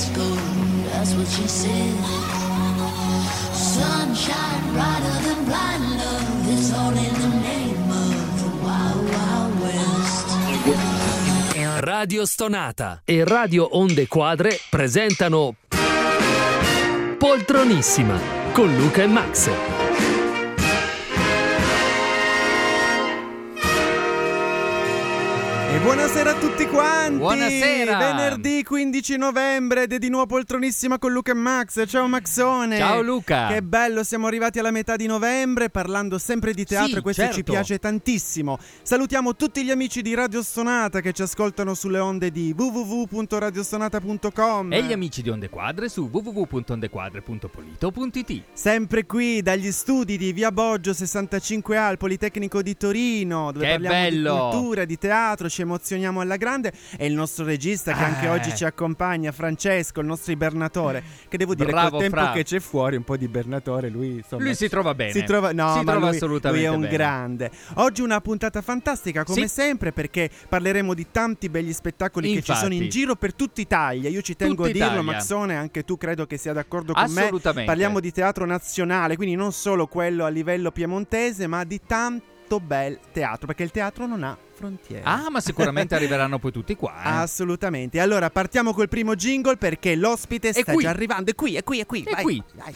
let's go, that's what she said. Sunshine brighter than blind love, it's all in the name of the Wild Wild West. Radio Stonata e Radio Onde Quadre presentano Poltronissima con Luca e Max. E buonasera a tutti quanti. Buonasera. Venerdì 15 novembre ed è di nuovo Poltronissima con Luca e Max. Ciao Maxone. Ciao Luca. Che bello, siamo arrivati alla metà di novembre parlando sempre di teatro, sì, e questo certo. ci piace tantissimo. Salutiamo tutti gli amici di Radio Stonata che ci ascoltano sulle onde di www.radiostonata.com E gli amici di Onde Quadre su www.ondequadre.polito.it. Sempre qui dagli studi di Via Boggio 65A al Politecnico di Torino, dove Che parliamo bello. di cultura, di teatro, ci emozioniamo alla grande. E il nostro regista che anche oggi ci accompagna, Francesco, il nostro ibernatore, che devo dire Bravo, col tempo Fra. che c'è fuori un po' di ibernatore, lui insomma Lui si trova bene. si trova assolutamente lui è un bene. grande. Oggi una puntata fantastica come sempre, perché parleremo di tanti begli spettacoli che ci sono in giro per tutta Italia. Io ci tengo a Tutta dirlo, Italia. Maxone, anche tu credo che sia d'accordo con me. Assolutamente. Parliamo di teatro nazionale, quindi non solo quello a livello piemontese, ma di tanto bel teatro, perché il teatro non ha frontiere. Ah, ma sicuramente arriveranno poi tutti qua. Assolutamente. Allora partiamo col primo jingle, perché l'ospite sta già arrivando. È qui. È Vai, qui. vai.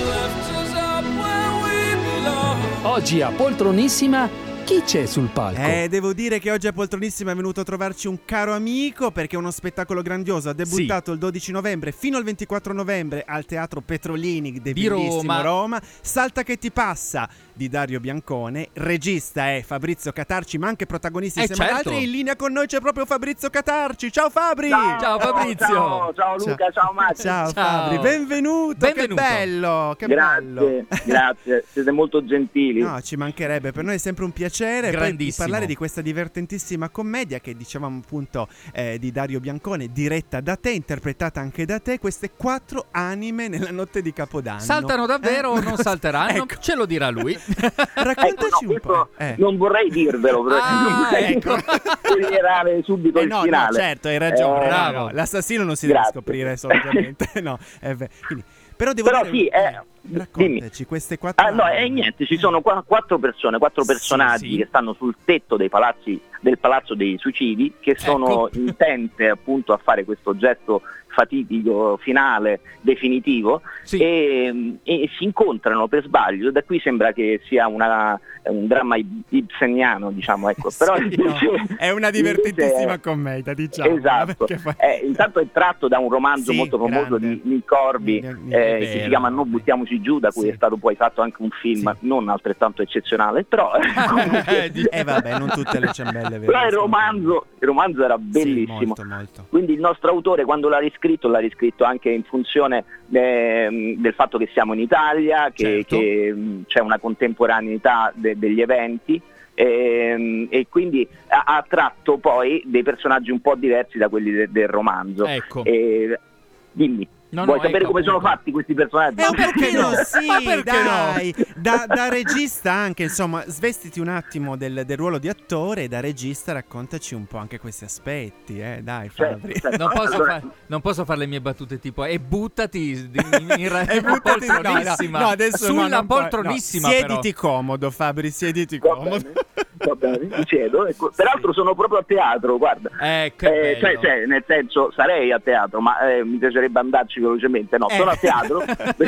Oggi a Poltronissima chi c'è sul palco? Devo dire che oggi a Poltronissima è venuto a trovarci un caro amico, perché è uno spettacolo grandioso. Ha debuttato il 12 novembre fino al 24 novembre al Teatro Petrolini di bellissimo Roma. Salta che ti passa di Dario Biancone. Regista è Fabrizio Catarci, ma anche protagonisti insieme ad certo. altri. In linea con noi c'è proprio Fabrizio Catarci. Ciao Fabri! Ciao Fabrizio. Ciao Luca, ciao Max. Ciao Fabri, benvenuto. Che bello, che bello. Grazie, siete molto gentili. No, ci mancherebbe, per noi è sempre un piacere poi Grandissimo. parlare di questa divertentissima commedia che dicevamo appunto di Dario Biancone, diretta da te, interpretata anche da te. Queste 4 anime nella notte di Capodanno. Saltano davvero o non salteranno? Ecco. Ce lo dirà lui. Raccontaci un po'. Non vorrei dirvelo, però non vorrei ecco. spoilerare subito il No, finale. certo, hai ragione. bravo. No, l'assassino non si deve Grazie. scoprire solitamente. No, quindi, però devo dire, sì, raccontaci queste 4 niente, ci sono 4 persone, 4 personaggi sì. che stanno sul tetto del Palazzo dei Suicidi, che sono intente appunto a fare questo gesto fatidico, finale, definitivo, Sì. e si incontrano per sbaglio. Da qui sembra che sia un dramma ibseniano, diciamo, ecco. Però è una divertentissima commedia, diciamo. Esatto. Intanto è tratto da un romanzo molto famoso grande. di Nick Corby, che si chiama Non buttiamoci giù, da cui è stato poi fatto anche un film non altrettanto eccezionale, però vabbè, non tutte le ciambelle vere. però il romanzo era bellissimo. Sì, molto. Quindi il nostro autore, quando l'ha riscritto anche in funzione del fatto che siamo in Italia, che c'è una contemporaneità degli eventi, e quindi ha tratto poi dei personaggi un po' diversi da quelli del romanzo. Ecco. Dimmi. No, Vuoi sapere come appunto. sono fatti questi personaggi? Perché no? Sì, Ma perché dai. Da regista anche, insomma, svestiti un attimo del ruolo di attore, e da regista raccontaci un po' anche questi aspetti, dai Fabri. Non posso fare le mie battute tipo e buttati E buttati poltronissima. no, adesso sulla non puoi. poltronissima. Siediti comodo, Fabri, siediti comodo. Va bene, mi siedo. Peraltro sono proprio a teatro, guarda. Che bello. Cioè, nel senso, sarei a teatro, ma mi piacerebbe andarci velocemente. No, sono a teatro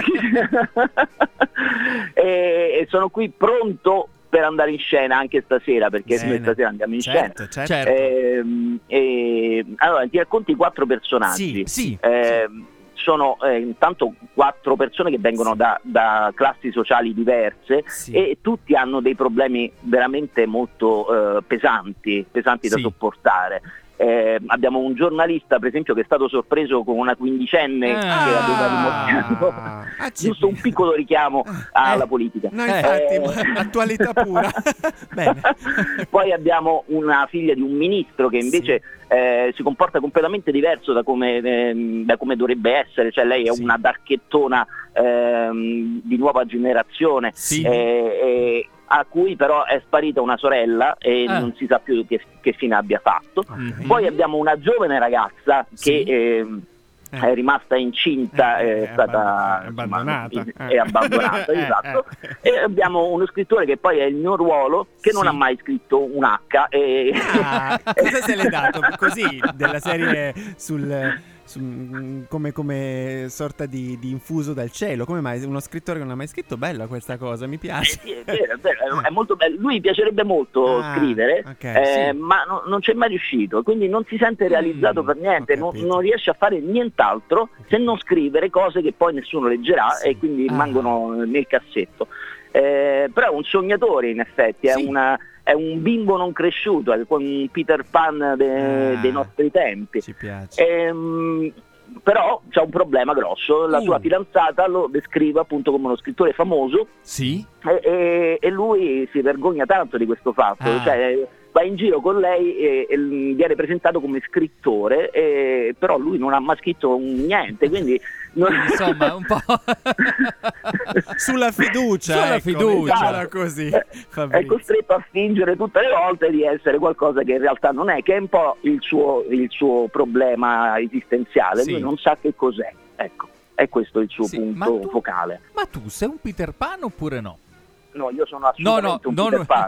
e sono qui pronto per andare in scena anche stasera, perché noi stasera andiamo in scena. Certo. Allora ti racconti 4 personaggi. Sì. Sono intanto 4 persone che vengono da classi sociali diverse, e tutti hanno dei problemi veramente molto pesanti da sopportare. Abbiamo un giornalista, per esempio, che è stato sorpreso con una quindicenne che aveva dimostrato giusto un piccolo richiamo alla politica. No, infatti, attualità pura. Bene. Poi abbiamo una figlia di un ministro che invece si comporta completamente diverso da come dovrebbe essere, cioè lei è una darchettona di nuova generazione, a cui però è sparita una sorella e non si sa più che fine abbia fatto. Poi abbiamo una giovane ragazza che è rimasta incinta, è stata abbandonata. È abbandonata, esatto. E abbiamo uno scrittore che poi è il mio ruolo, che non ha mai scritto un H. Cosa se l'è dato? Così, della serie come sorta di infuso dal cielo. Come mai uno scrittore che non ha mai scritto? Bella questa cosa, mi piace. Sì, è vero, è molto bello. Lui piacerebbe molto scrivere, okay, ma non c'è mai riuscito, quindi non si sente realizzato per niente, non riesce a fare nient'altro se non scrivere cose che poi nessuno leggerà e quindi rimangono nel cassetto. Però è un sognatore, in effetti, è un bimbo non cresciuto, è un Peter Pan dei nostri tempi. Ci piace. Però c'è un problema grosso, la sua fidanzata lo descrive appunto come uno scrittore famoso, e lui si vergogna tanto di questo fatto, cioè va in giro con lei e viene presentato come scrittore, però lui non ha mai scritto niente, quindi insomma un po' sulla fiducia, diciamola così, è costretto a fingere tutte le volte di essere qualcosa che in realtà non è, che è un po' il suo problema esistenziale. Lui non sa che cos'è, ecco, è questo il suo punto focale. Ma tu sei un Peter Pan oppure no? No, io sono assolutamente un Peter Pan.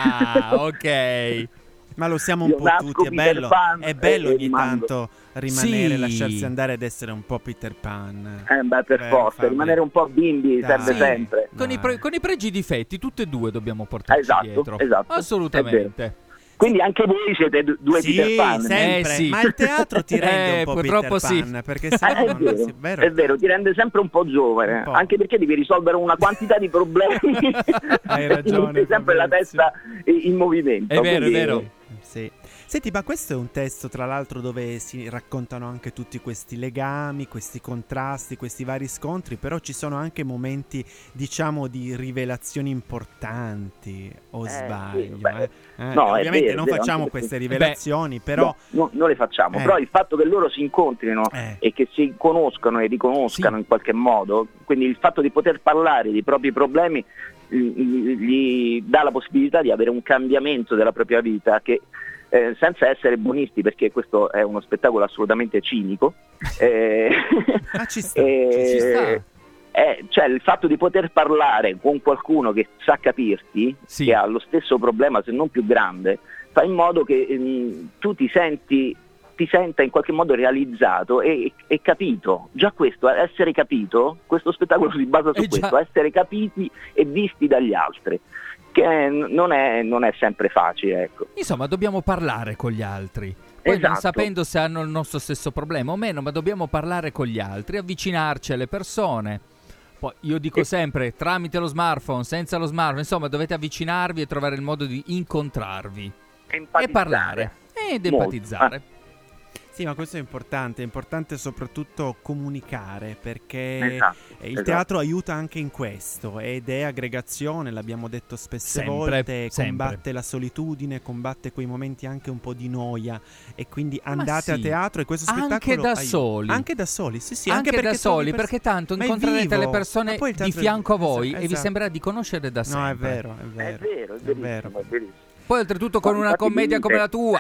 Ok. Ma lo siamo un po' tutti, è bello ogni tanto rimanere, lasciarsi andare ad essere un po' Peter Pan. Per forza, rimanere un po' bimbi serve sempre. Con i pregi e i difetti, tutte e due dobbiamo portarci dietro. Esatto, assolutamente. Quindi anche voi siete due Peter Pan. Sempre. Ma il teatro ti rende un po' purtroppo Peter Pan, perché sennò è vero, ti rende sempre un po' giovane, anche perché devi risolvere una quantità di problemi. Hai ragione, sempre la testa in movimento. È vero. Sì. Senti, ma questo è un testo, tra l'altro, dove si raccontano anche tutti questi legami, questi contrasti, questi vari scontri, però ci sono anche momenti, diciamo, di rivelazioni importanti, o sbaglio? No, ovviamente non facciamo queste rivelazioni, però... No, non le facciamo, però il fatto che loro si incontrino e che si conoscano e riconoscano in qualche modo, quindi il fatto di poter parlare dei propri problemi gli dà la possibilità di avere un cambiamento della propria vita che... senza essere buonisti, perché questo è uno spettacolo assolutamente cinico, ci sta. Cioè il fatto di poter parlare con qualcuno che sa capirti, che ha lo stesso problema se non più grande, fa in modo che tu ti senta in qualche modo realizzato e capito. Già questo, essere capito, questo spettacolo si basa su questo, essere capiti e visti dagli altri, che non è sempre facile, ecco. Insomma, dobbiamo parlare con gli altri. Poi non sapendo se hanno il nostro stesso problema o meno, ma dobbiamo parlare con gli altri, avvicinarci alle persone. Poi io dico sempre, tramite lo smartphone, senza lo smartphone, insomma, dovete avvicinarvi e trovare il modo di incontrarvi e parlare ed empatizzare. Sì, ma questo è importante soprattutto comunicare, perché il teatro aiuta anche in questo, ed è aggregazione, l'abbiamo detto spesse volte, combatte la solitudine, combatte quei momenti anche un po' di noia, e quindi andate a teatro, e questo spettacolo anche da soli, sì, anche da soli, perché tanto incontrerete le persone di fianco a voi e vi sembrerà di conoscere da sempre. No, è verissimo. Poi oltretutto con una commedia come la tua.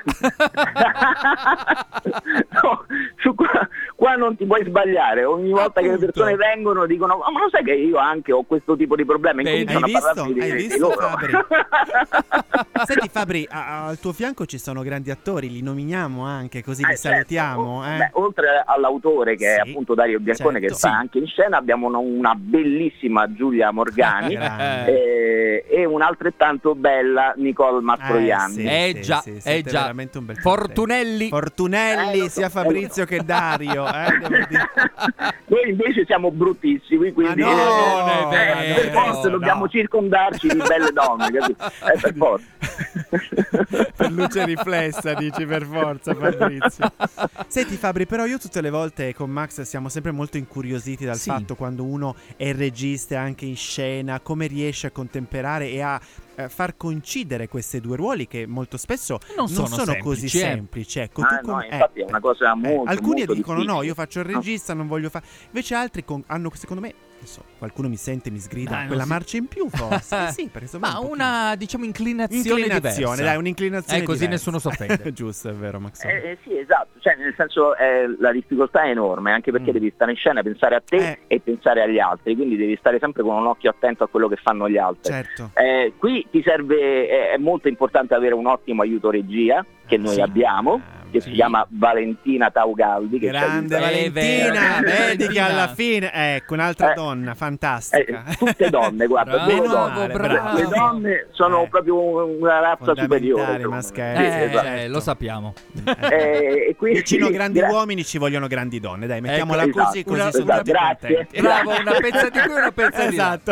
No, qua non ti puoi sbagliare. Ogni volta che le persone vengono dicono: ma lo sai che io anche ho questo tipo di problemi? Hai visto Fabri? Senti Fabri, al tuo fianco ci sono grandi attori, li nominiamo anche, così li salutiamo. Oltre all'autore che è appunto Dario Biancone, che sta anche in scena, abbiamo una bellissima Giulia Morgani e un'altrettanto bella Nicole Mastroianni. Veramente un bel Fortunelli, sia Fabrizio che Dario. Noi invece siamo bruttissimi, quindi per forza dobbiamo circondarci di belle donne, capito? Per forza. Per luce riflessa, dici, per forza, Fabrizio. Senti Fabri, però io tutte le volte con Max siamo sempre molto incuriositi dal fatto, quando uno è regista anche in scena, come riesce a contemperare e a far coincidere questi due ruoli che molto spesso non sono così semplici. Ecco, infatti è una cosa molto alcuni molto dicono difficile. no, io faccio il regista, non voglio fare. Invece altri hanno secondo me adesso qualcuno mi sente, mi sgrida, quella marcia in più forse. Sì, perché ma una diciamo inclinazione diversa. Dai, un'inclinazione così diversa. Nessuno si offende. Giusto, è vero, Max. Sì, esatto, cioè nel senso la difficoltà è enorme, anche perché devi stare in scena, pensare a te e pensare agli altri, quindi devi stare sempre con un occhio attento a quello che fanno gli altri. Certo. Qui ti serve, è molto importante avere un ottimo aiuto regia che noi abbiamo, che si chiama Valentina Taugaldi. Che grande Valentina, vedi che alla fine, ecco, un'altra donna fantastica. Tutte donne, guarda, bravo. Le donne sono proprio una razza superiore. Lo sappiamo. E quindi, vicino grandi uomini ci vogliono grandi donne, dai, mettiamola così sono tutti contenti. Bravo, una pezza di qui, una pezza di là. Esatto.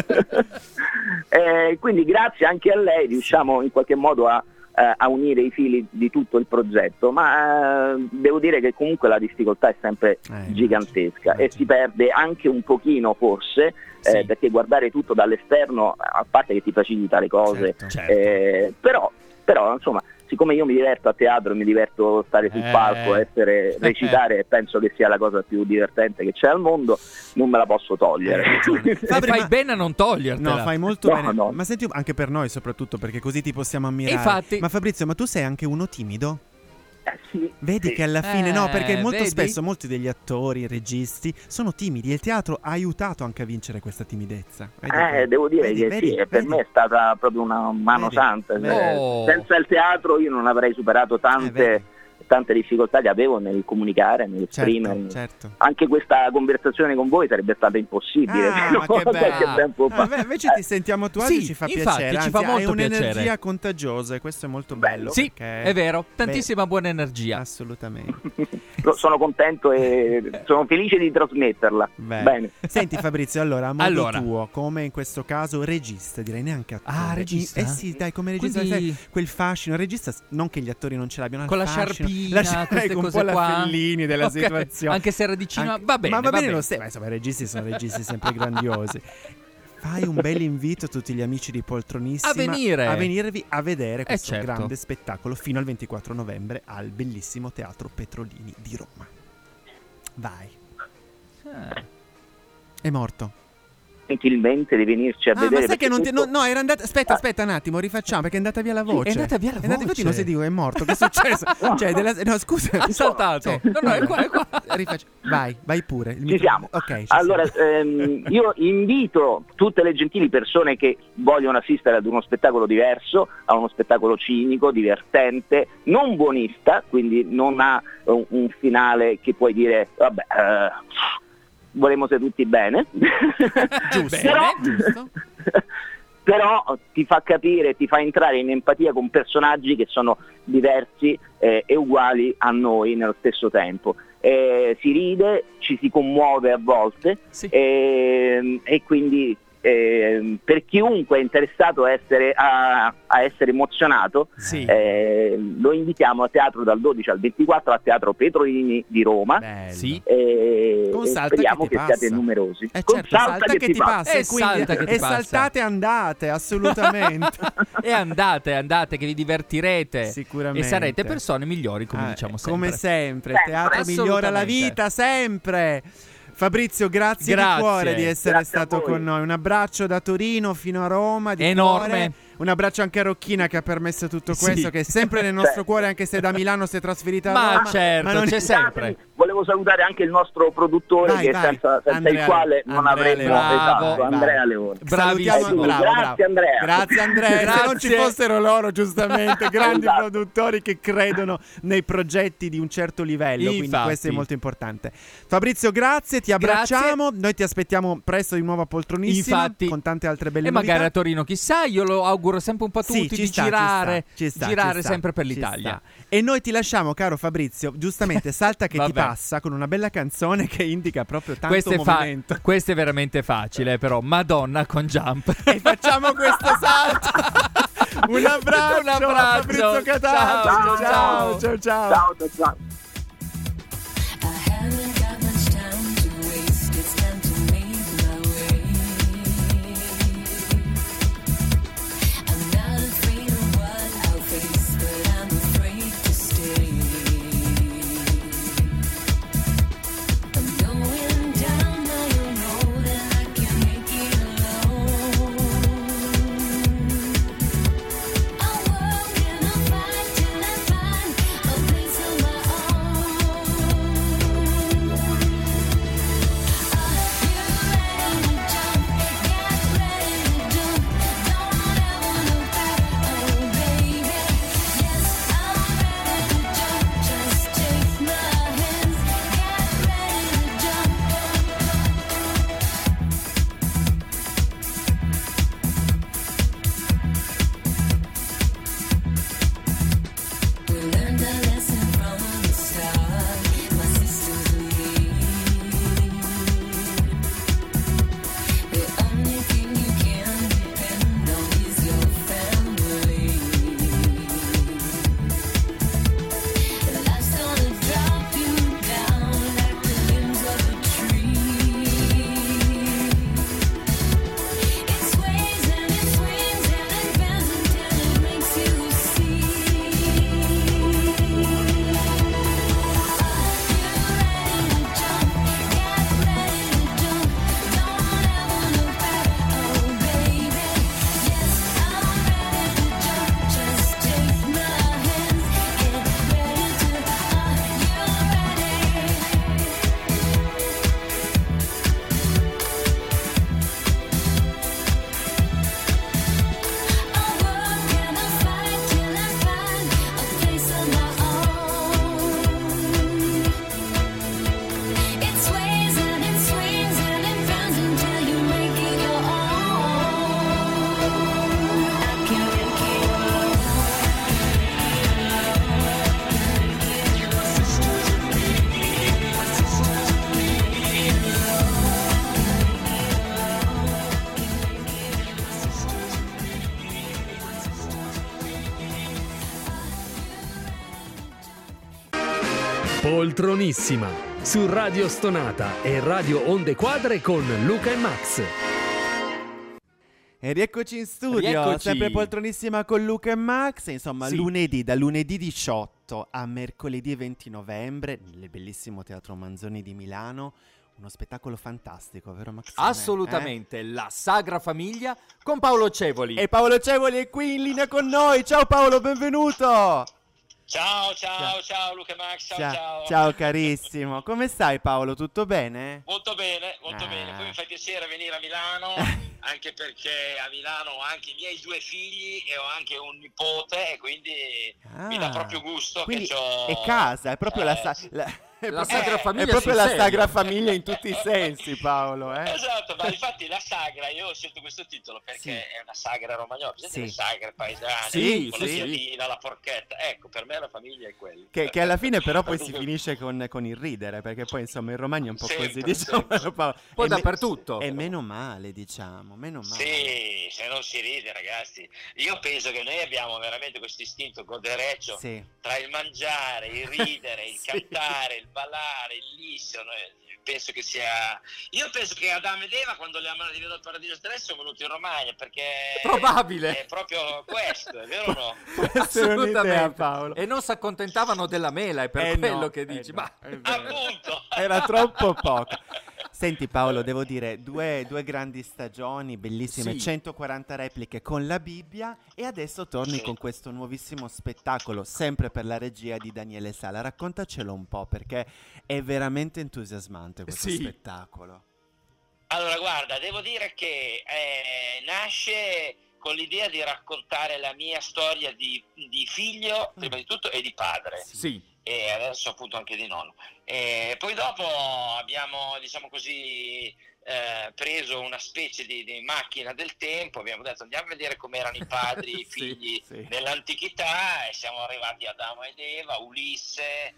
Quindi grazie anche a lei riusciamo in qualche modo a unire i fili di tutto il progetto, ma devo dire che comunque la difficoltà è sempre gigantesca e si perde anche un pochino forse, perché guardare tutto dall'esterno, a parte che ti facilita le cose, certo. Però insomma, siccome io mi diverto a teatro, mi diverto stare sul palco, recitare, penso che sia la cosa più divertente che c'è al mondo, non me la posso togliere. Fai bene a non togliertela. No, fai molto bene. No. Ma senti, anche per noi soprattutto, perché così ti possiamo ammirare. Infatti. Ma Fabrizio, ma tu sei anche uno timido? Sì. Vedi che alla fine no, perché molto spesso molti degli attori, registi sono timidi e il teatro ha aiutato anche a vincere questa timidezza. Devo dire che per me è stata proprio una mano santa. Senza il teatro io non avrei superato tante difficoltà che avevo nel comunicare, nell'esprimere. Certo. Anche questa conversazione con voi sarebbe stata impossibile. Ma che bello. Tempo fa. Invece ti sentiamo a tuo agio, ci fa piacere. Ci fa molto hai un'energia piacere. Contagiosa e questo è molto bello. Sì, è vero, tantissima buona energia. Assolutamente. Sono contento e sono felice di trasmetterla. Bene. Senti Fabrizio, allora a modo tuo, come in questo caso regista, direi neanche attore. Regista? Sì, dai, come regista sai, quel fascino. Il regista, non che gli attori non ce l'abbiano, con la sciarpina, queste un cose po' qua. la Fellini della situazione. Anche se era di cinema, va bene. Ma va bene lo stesso. Insomma, i registi sono registi sempre grandiosi. Fai un bel invito a tutti gli amici di Poltronissima a venirvi a vedere questo grande spettacolo fino al 24 novembre al bellissimo Teatro Petrolini di Roma. Vai. È morto. Gentilmente di venirci a vedere. Ma sai che non ti... No, era andata. Aspetta un attimo, rifacciamo perché è andata via la voce. È andata via la voce. Infatti non si dico è morto. Che è successo? No, scusa. Ha saltato. No, è qua. Vai pure. Ci siamo. Ok. Allora, io invito tutte le gentili persone che vogliono assistere ad uno spettacolo diverso, a uno spettacolo cinico, divertente, non buonista, quindi non ha un finale che puoi dire, vabbè, vorremmo se tutti bene. Giusto. Però ti fa capire, ti fa entrare in empatia con personaggi che sono diversi e uguali a noi nello stesso tempo. Si ride, ci si commuove a volte, e quindi per chiunque è interessato a essere emozionato, lo invitiamo a teatro dal 12 al 24 al Teatro Petrolini di Roma. Con Salta speriamo che siate numerosi. Con Salta che ti passa. E saltate, andate assolutamente. E andate che vi divertirete sicuramente e sarete persone migliori, come diciamo sempre. Come sempre, il teatro migliora la vita sempre. Fabrizio, grazie di cuore di essere stato con noi. Un abbraccio da Torino fino a Roma. Enorme. Cuore. Un abbraccio anche a Rocchina che ha permesso tutto questo, che è sempre nel nostro cuore, anche se da Milano si è trasferita a Roma. Ma certo, c'è sempre. Volevo salutare anche il nostro produttore, senza il quale non avremmo Andrea Leone. Bravissimo. Grazie Andrea. Grazie Andrea. Se non ci fossero loro, giustamente, grandi produttori che credono nei progetti di un certo livello, quindi questo è molto importante. Fabrizio, grazie, ti abbracciamo. Noi ti aspettiamo presto di nuovo a Poltronissima con tante altre belle novità. E magari a Torino, chissà, io lo auguro sempre un po' a tutti di girare sempre per l'Italia. E noi ti lasciamo, caro Fabrizio, giustamente Salta che ti passa con una bella canzone che indica proprio tanto movimento. Questo è veramente facile, però Madonna con Jump. E facciamo questo salto. Un abbraccio, Fabrizio Cataldo. Ciao. Going down, now you know that Poltronissima su Radio Stonata e Radio Onde Quadre con Luca e Max. E rieccoci in studio, sempre Poltronissima con Luca e Max, insomma da lunedì 18 a mercoledì 20 novembre nel bellissimo Teatro Manzoni di Milano, uno spettacolo fantastico, vero Max? Assolutamente, La Sagra Famiglia con Paolo Cevoli. E Paolo Cevoli è qui in linea con noi, ciao Paolo, benvenuto! Ciao Luca e Max, ciao. Ciao carissimo, come stai Paolo, tutto bene? Molto bene, poi mi fa piacere venire a Milano, anche perché a Milano ho anche i miei 2 figli e ho anche un nipote, e quindi mi dà proprio gusto. Quindi che c'ho... è casa, è proprio la Sagra Famiglia, è proprio la Sagra Famiglia in tutti i sensi, Paolo. Esatto, ma infatti la sagra, io ho scelto questo titolo perché è una sagra romagnola, le sagre paesane, con la piadina, la porchetta, ecco, per me la famiglia è quella. Che alla fine però poi si finisce con il ridere, perché poi insomma il Romagna è un po' così, diciamo. Poi dappertutto. E meno male, diciamo, meno male. Sì, se non si ride, ragazzi. Io penso che noi abbiamo veramente questo istinto godereccio tra il mangiare, il ridere, il cantare, il ballare, il lisso. Penso che sia... Io penso che Adamo ed Eva, quando li hanno arrivato al paradiso terrestre, sono venuti in Romagna, perché probabile è proprio questo, è vero o no? Assolutamente, Paolo. E non si accontentavano della mela, è per quello che dici. Ma appunto, era troppo poco. Senti Paolo, devo dire, due grandi stagioni, bellissime, 140 repliche con la Bibbia, e adesso torni con questo nuovissimo spettacolo, sempre per la regia di Daniele Sala. Raccontacelo un po', perché è veramente entusiasmante questo spettacolo. Allora, guarda, devo dire che nasce con l'idea di raccontare la mia storia di figlio, prima di tutto, e di padre. E adesso appunto anche di nonno. E poi dopo abbiamo, diciamo così, preso una specie di macchina del tempo, abbiamo detto andiamo a vedere come erano i padri e i figli nell'antichità, e siamo arrivati ad Adamo ed Eva, Ulisse,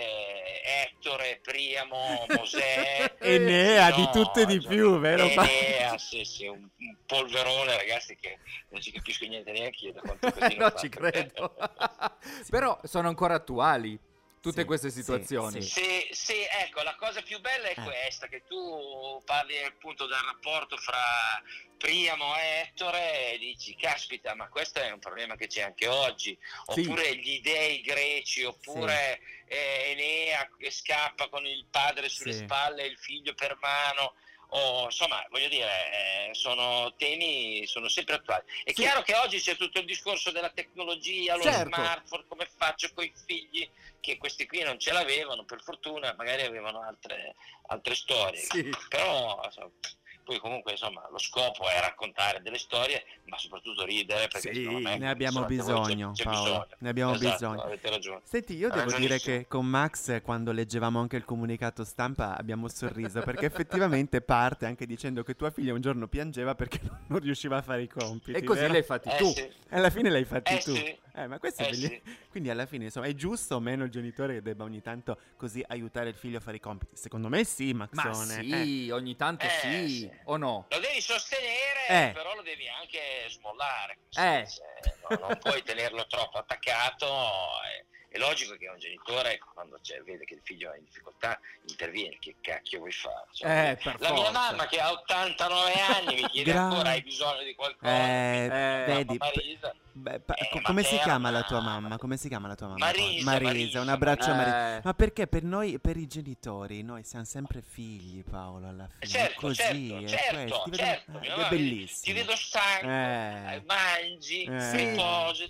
Ettore, Priamo, Mosè, Enea, di tutto e di più, vero? Enea, un polverone, ragazzi, che non ci capisco niente neanche io da quanto così no, ci credo. Però sono ancora attuali tutte queste situazioni. Sì, ecco, la cosa più bella è questa, che tu parli appunto del rapporto fra Priamo e Ettore e dici, caspita, ma questo è un problema che c'è anche oggi, oppure gli dei greci, oppure Enea che scappa con il padre sulle spalle e il figlio per mano. Insomma, voglio dire, sono temi, sono sempre attuali. È chiaro che oggi c'è tutto il discorso della tecnologia, lo smartphone, come faccio con i figli, che questi qui non ce l'avevano, per fortuna, magari avevano altre storie, però poi comunque insomma lo scopo è raccontare delle storie, ma soprattutto ridere, perché secondo me ne abbiamo bisogno, c'è Paolo, bisogno. ne abbiamo bisogno. Avete ragione. Senti, io devo dire che con Max, quando leggevamo anche il comunicato stampa, abbiamo sorriso, perché effettivamente parte anche dicendo che tua figlia un giorno piangeva perché non riusciva a fare i compiti. E così l'hai fatti tu. Alla fine l'hai fatti tu. Ma questo è bellissimo. Quindi alla fine, insomma, è giusto o meno il genitore che debba ogni tanto così aiutare il figlio a fare i compiti? Secondo me sì, Maxone. Ma sì, ogni tanto o no? Lo devi sostenere, però lo devi anche smollare. Non puoi tenerlo troppo attaccato. È logico che un genitore, quando vede che il figlio è in difficoltà, interviene. Che cacchio vuoi fare? La mia mamma, che ha 89 anni, mi chiede ancora: hai bisogno di qualcosa? Vedi. Come si chiama la tua mamma? Marisa, un abbraccio a Marisa. Ma perché per noi, per i genitori, noi siamo sempre figli, Paolo, alla fine. Certo. È bellissimo. Ti vedo stanco, mangi, riposi.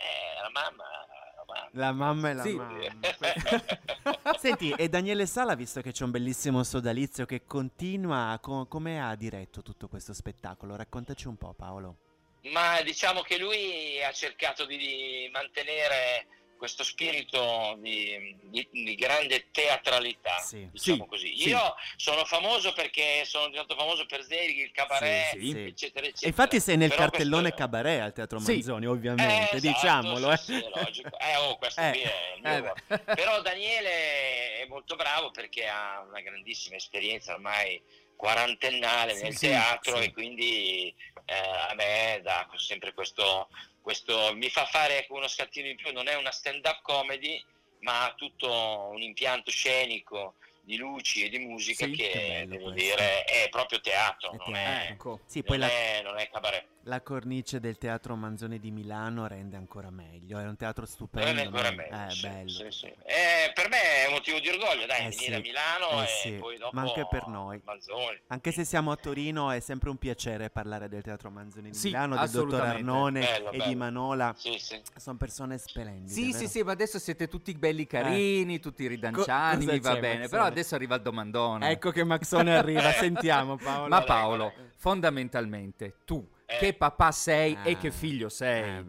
La mamma e la mamma. Senti, e Daniele Sala, visto che c'è un bellissimo sodalizio che continua, come ha diretto tutto questo spettacolo? Raccontaci un po', Paolo. Ma diciamo che lui ha cercato di mantenere questo spirito di grande teatralità, diciamo così. Io sono famoso perché sono diventato famoso per Zelig, il cabaret, eccetera, eccetera. E infatti sei nel cartellone cabaret al Teatro Manzoni, ovviamente, diciamolo. Sì, è logico. Questo qui è il mio lavoro. Però Daniele è molto bravo perché ha una grandissima esperienza ormai quarantennale nel teatro, e quindi a me dà sempre questo mi fa fare uno scattino in più. Non è una stand-up comedy, ma ha tutto un impianto scenico di luci e di musica che devo dire è proprio teatro, non è cabaret. La cornice del Teatro Manzoni di Milano rende ancora meglio, è un teatro stupendo. Rende ancora meglio, bello. Sì. Per me è un motivo di orgoglio, venire a Milano e poi dopo ma anche per noi. Manzoni. Anche se siamo a Torino è sempre un piacere parlare del Teatro Manzoni di Milano, del dottor Arnone e di Manola. Sono persone splendide. Sì, ma adesso siete tutti belli carini, tutti ridanciani, mi va bene, però adesso arriva il domandone. Ecco che Maxone arriva, sentiamo Paolo. Ma Paolo, fondamentalmente tu che papà sei e che figlio sei?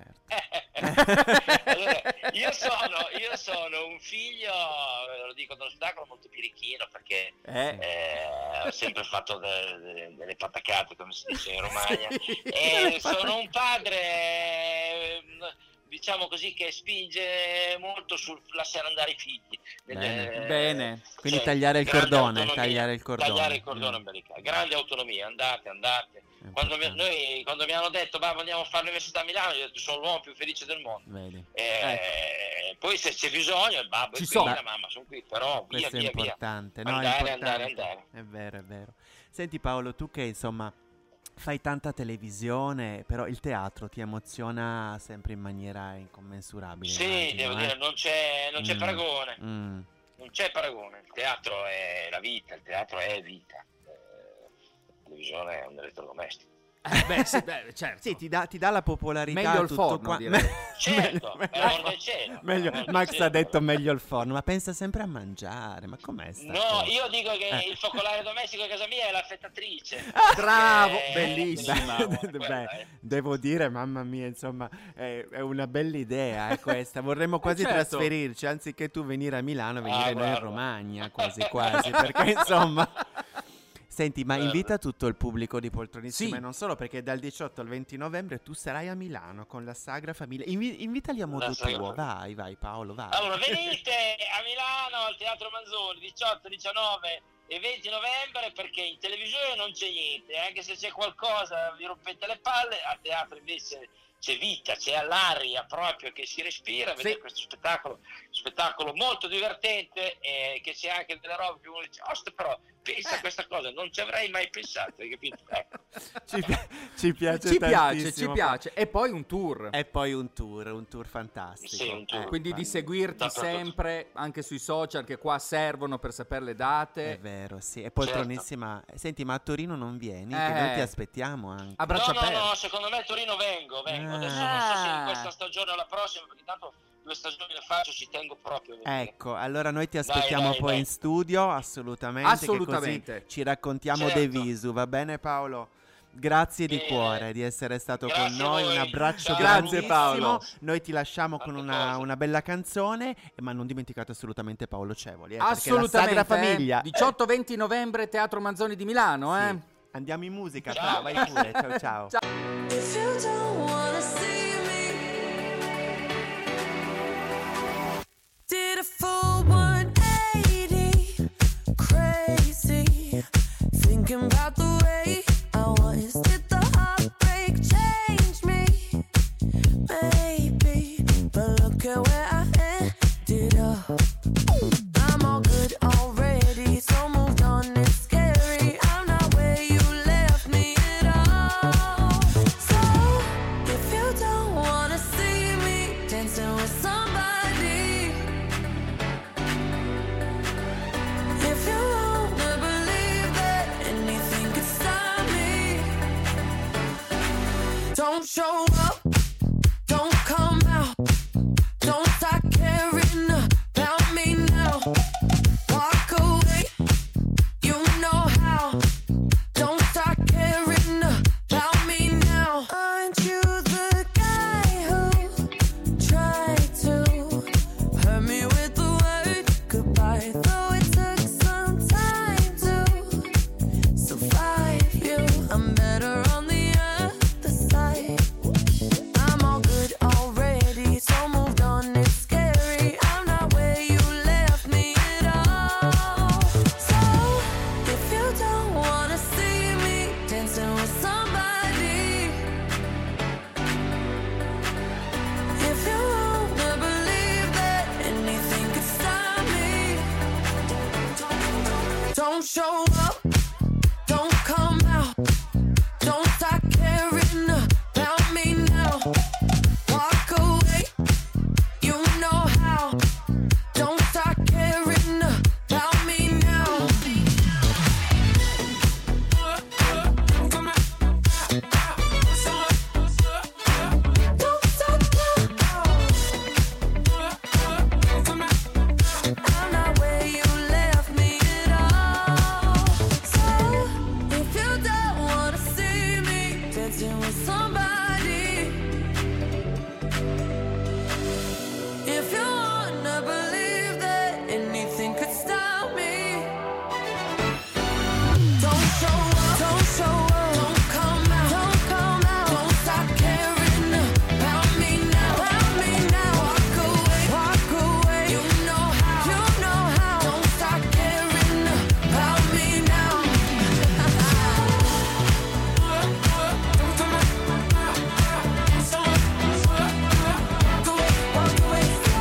Certo. Allora, io sono un figlio, lo dico dallo spettacolo, molto pirichino, perché ho sempre fatto delle patacate, come si dice in Romagna. Sono un padre, diciamo così, che spinge molto sul lasciare andare i figli. Bene. Quindi tagliare il cordone. Tagliare il cordone umbilicale. Grande autonomia, andate. Quando mi hanno detto andiamo a fare l'università a Milano, io ho detto sono l'uomo più felice del mondo. Poi se c'è bisogno il babbo è qui, la mamma sono qui, però questo via, è importante. Andare. È vero. Senti Paolo, tu che insomma fai tanta televisione, però il teatro ti emoziona sempre in maniera incommensurabile. Sì, devo dire, non c'è paragone. Non c'è paragone. Il teatro è la vita, il teatro è vita. La televisione è un elettrodomestico. Certo. Sì, ti dà la popolarità. Meglio il forno, direi. Certo, per amor del cielo. Max ha detto meglio il forno, ma pensa sempre a mangiare. Ma com'è sta cosa? Io dico che il focolare domestico a casa mia è l'affettatrice. Bravo, bellissima. Devo dire, mamma mia, insomma, è una bella idea questa. Vorremmo quasi trasferirci, anziché tu venire a Milano, venire noi in Romagna, quasi, perché insomma... Senti, ma invita tutto il pubblico di Poltronissima e non solo, perché dal 18 al 20 novembre tu sarai a Milano con la Sagra Famiglia. Invitali a modo tuo, vai Paolo, vai. Allora, venite a Milano al Teatro Manzoni 18, 19 e 20 novembre, perché in televisione non c'è niente, anche se c'è qualcosa vi rompete le palle, a teatro invece c'è vita, c'è l'aria proprio che si respira, vedete questo spettacolo molto divertente, che c'è anche delle robe che uno dice, però pensa a questa cosa, non ci avrei mai pensato, hai capito? Ci piace, ci piace. E poi un tour. Un tour fantastico. Sì, un tour. Quindi di seguirti sempre, anche sui social, che qua servono per sapere le date. È vero, sì. E Poltronissima. Senti, ma a Torino non vieni? Che noi ti aspettiamo anche. A braccia aperte. No, secondo me a Torino vengo. Adesso non so se in questa stagione o la prossima, perché tanto 2 stagioni le faccio, ci tengo proprio. Ecco, allora noi ti aspettiamo poi in studio, assolutamente. Che così ci raccontiamo De Visu, va bene Paolo? Grazie di cuore di essere stato con noi, un abbraccio grazie Paolo. Noi ti lasciamo con una bella canzone, ma non dimenticate assolutamente Paolo Cevoli, assolutamente, perché la Sagra Famiglia 18-20 novembre Teatro Manzoni di Milano. Sì. Andiamo in musica, vai pure, ciao. If you don't wanna see me, did a full 180, crazy, thinking about the way I was. Did the heartbreak change me? Maybe, but look at where I ended up. I'm all good already, so moved on, it's scary. I'm not where you left me at all. So, if you don't wanna see me dancing with somebody, if you wanna believe that anything could stop me, don't show up, don't come out, don't start caring about me now. Walk away, you know how. Don't start caring about me now. Aren't you the guy who tried to hurt me with the word goodbye? Though it took some time to survive you, I'm better on the other side. show up, don't come out, don't start caring about me now. Walk away, you know how. Don't start caring about me now. Don't stop now. I'm not where you left me at all. So if you don't wanna see me dancing with somebody, if you wanna believe that anything could stop me, don't show up, don't show up, don't come out, don't come out, don't stop caring about me now, walk away, you know how, don't stop caring about me now. Walk away.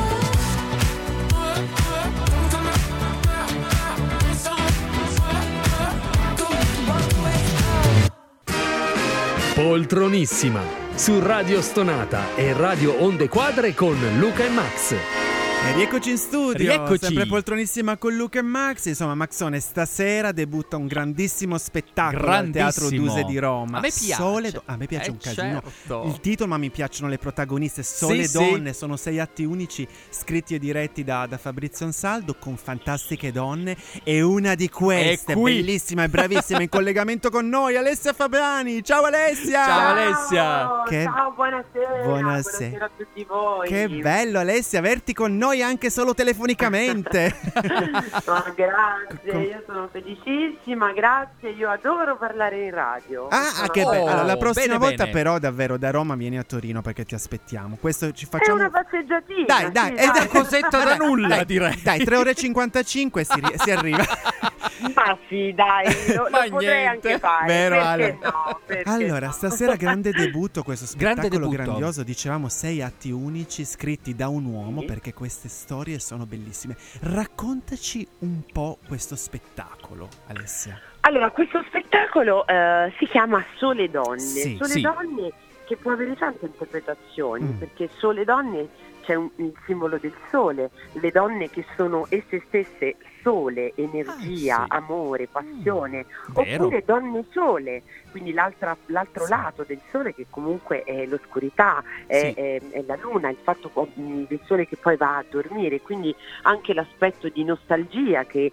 Poltronissima su Radio Stonata e Radio Onde Quadre con Luca e Max. E rieccoci in studio, Rieccoci. sempre poltronissima con Luca e Max. Insomma, Maxone stasera debutta un grandissimo spettacolo al Teatro Grandissimo. Duse di Roma. A me piace. A me piace un casino certo. il titolo, ma mi piacciono le protagoniste. Sole Sì, donne, sono 6 atti unici scritti e diretti da Fabrizio Ansaldo, con fantastiche donne. E una di queste, È qui. bellissima e bravissima, in collegamento con noi, Alessia Fabiani. Ciao Alessia! Ciao Alessia. Che- Ciao, buonasera. Buonasera. A tutti voi. Che bello Alessia, averti con noi anche solo telefonicamente. No, grazie, Com- io sono felicissima, grazie, io adoro parlare in radio. Che bello. Allora, la Oh, prossima bene, volta bene. però davvero da Roma vieni a Torino, perché ti aspettiamo. Questo ci È facciamo. una passeggiatina. Dai, sì, dai, dai. cosetta da nulla, dai, direi. Dai, 3 ore e 55 si arriva. Ma sì, dai, lo Ma potrei niente. anche fare. Vero, perché Ale? no? Perché Allora, no? stasera grande debutto, questo Grande spettacolo debutto. grandioso, dicevamo 6 atti unici scritti da un uomo, Sì. perché queste storie sono bellissime. Raccontaci un po' questo spettacolo, Alessia. Allora, questo spettacolo si chiama Sole Donne. Sì, Sole sì. Donne, che può avere tante interpretazioni, Mm. perché Sole Donne c'è il simbolo del sole, le donne che sono esse stesse sole, energia, sì. amore, passione, Vero. oppure donne sole, quindi l'altro Sì. lato del sole, che comunque è l'oscurità, è la luna, il fatto del sole che poi va a dormire, quindi anche l'aspetto di nostalgia che